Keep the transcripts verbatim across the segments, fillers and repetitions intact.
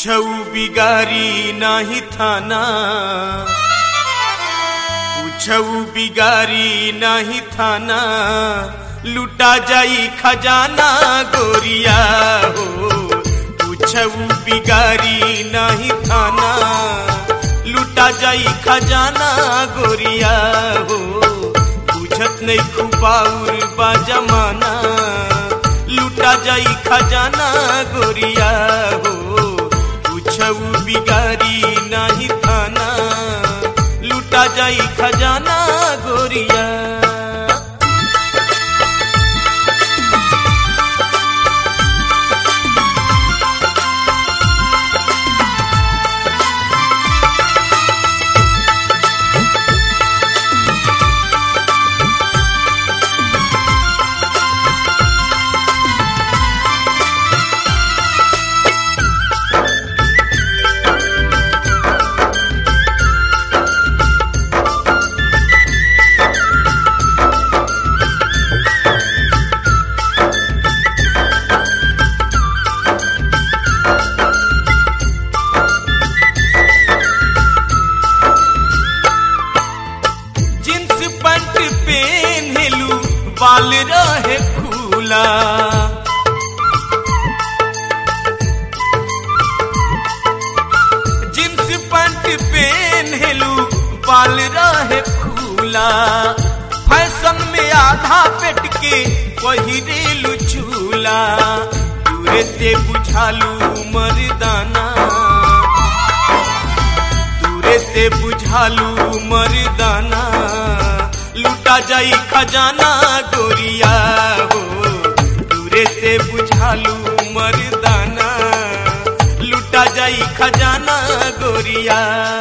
कुछौ बिगारी नाही थाना, कुछौ बिगारी नाही थाना, लुटा जाई खजाना गोरिया हो। कुछौ बिगारी नाही थाना, लुटा जाई खजाना गोरिया हो। बुझत नहीं खुपाउर बा जमाना, लुटा जाई खजाना गोरिया हो। कुछौ बिगारी नाही थाना, लुटा जाई खजाना गोरिया। बाल रहे खुला, जींस पैंट पहनलू बाल रहे खुला। फैशन में आधा पेट के पहिरेलू झूला, दूरे से बुझालू मर्दाना, दूरे से बुझालू मर्दाना। लुटा जाई खजाना गोरिया हो, दूरे से बुझालू मर्दाना। लुटा जाई खजाना गोरिया।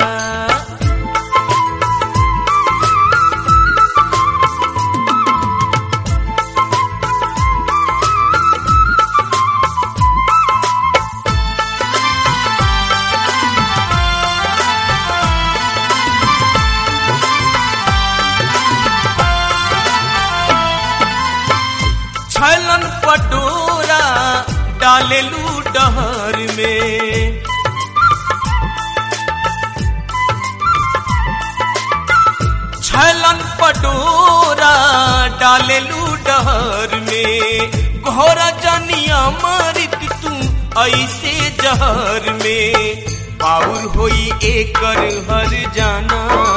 छलन पटोरा डालेलू डहर में, छलन पटोरा डालेलू डहर में। घोरा जानिया मारित तू ऐसे जहर में, पाउर होई एकर हर जाना,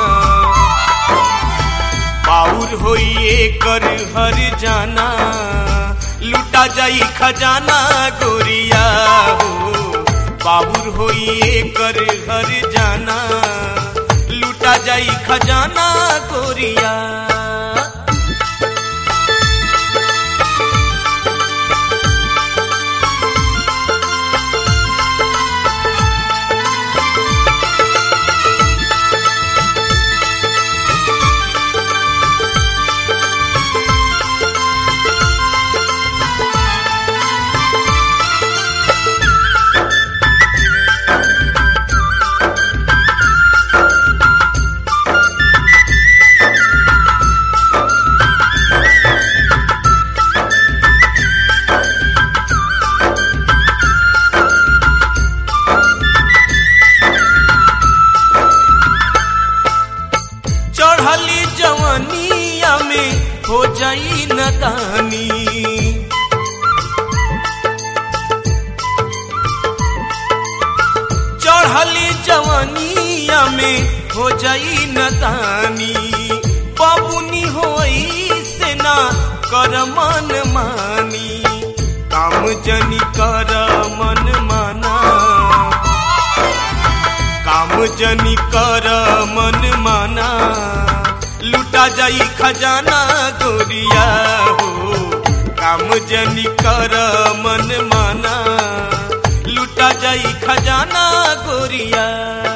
पाउर होई एकर हर जाना। लुटा जाई खजाना गोरिया हो, बाबुर होई एकर हर जाना। लुटा जाई खजाना गोरिया। चढ़ली जवानिया में हो जाई नदानी, चढ़ली जवानिया में हो जाई नदानी। बाबुनी होई से ना कर मन मानी, काम जनी कर मन माना, काम जनी कर मन माना। लुटा जाई खजाना गोरिया हो, काम जनी कर मन माना। लुटा जाई खजाना गोरिया।